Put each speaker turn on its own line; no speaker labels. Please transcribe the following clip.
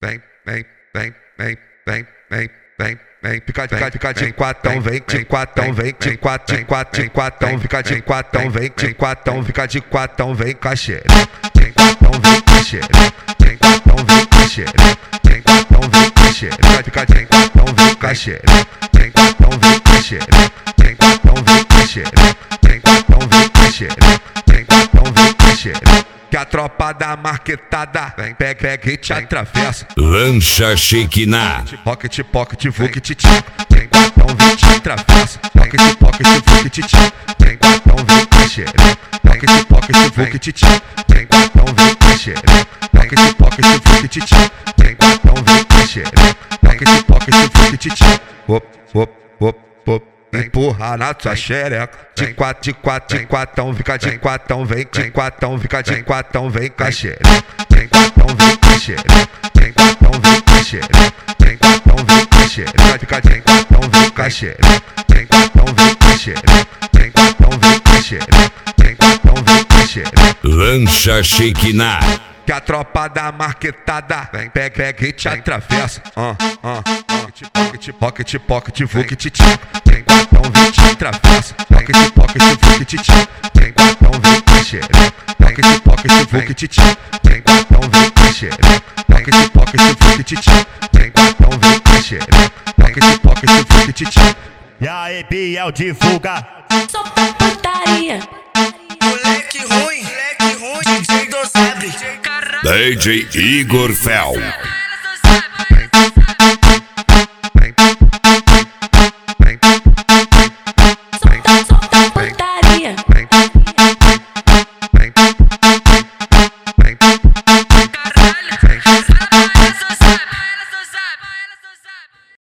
vem, vem, vem, vem, vem, vem, vem, vem, fica de quatão, vem, de quatão, vem, de quatão, de quatão, fica de quatão, vem, de quatão, fica de quatão, vem, caixeira, de quatão, vem, caixeira, de quatão, vem, caixeira, de quatão, vem, caixeira, fica de quatão, vem, caixeira, de quatão, vem, caixeira, de quatão, vem, caixeira, de quatão, vem, caixeira, de quatão, vem, caixeira. Que a tropa da marquetada vem, pega e te atravessa.
Lancha Shekinah.
Rocket, pocket, vuke, titico. Tem quatão, vem, te atravessa. Rocket, pocket, vuke, titico. Tem quatão, vem, caixeira. Rocket, pocket, vuke, titico. Tem quatão, vem, caixeira. Rocket, pocket, vuke, titico. Tem quatão, vem, caixeira. Rocket, pocket, vuke, titico. Hop, hop, hop, hop. Empurra na tua xereca. De quatão, fica de quatão, vem, de quatão, fica de quatão, vem, caixeira. De quatão, vem, caixeira. De quatão, vem, caixeira. De quatão, vem, caixeira. Fica de quatão, vem, caixeira. De quatão, vem, caixeira. De quatão, vem, caixeira. De quatão, vem, caixeira.
Lancha Shekinah.
Que a tropa da marquetada vem, pega e te atravessa. Rocket, pocket, vuke, titico. Tem quatão, vem, te atravessa. Rocket, pocket, vuke, titico. Tem quatão, vem, caixeira. Rocket, pocket, vuke, titico. Tem quatão, vem, caixeira. Rocket, pocket, vuke, titico. Tem quatão, vem, caixeira. Rocket, pocket, vuke, titico.
E aí, Biel, divulga.
Só pra putaria.
Moleque ruim, DJ do Zebre.
DJ Igor Fel.